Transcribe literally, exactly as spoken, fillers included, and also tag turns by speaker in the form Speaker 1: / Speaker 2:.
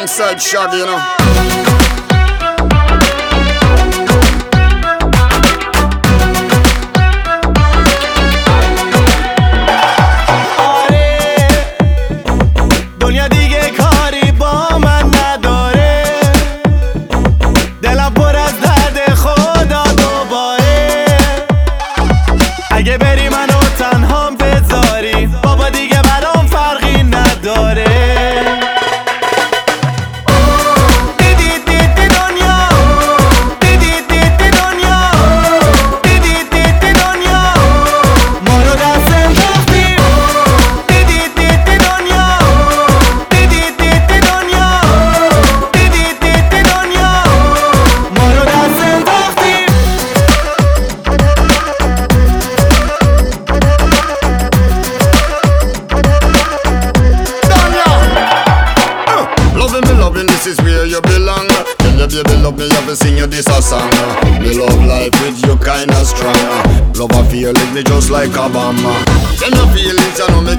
Speaker 1: alongside Shaggy, you know.
Speaker 2: اگه بری منو تنهام بذاری بابا دیگه برام فرقی نداره. دیدی دیدی دنیا، دیدی دیدی دنیا، دیدی دیدی دنیا، ما رو دست انداختیم. دیدی دیدی دنیا، دیدی دیدی دنیا، دیدی دیدی دنیا، ما رو دست انداختیم.
Speaker 1: This is where you belong. Tell your baby love me, have to sing you this a song. Me love life with you kinda strong. Love a feeling me just like a bomb. Tell your feelings, I know me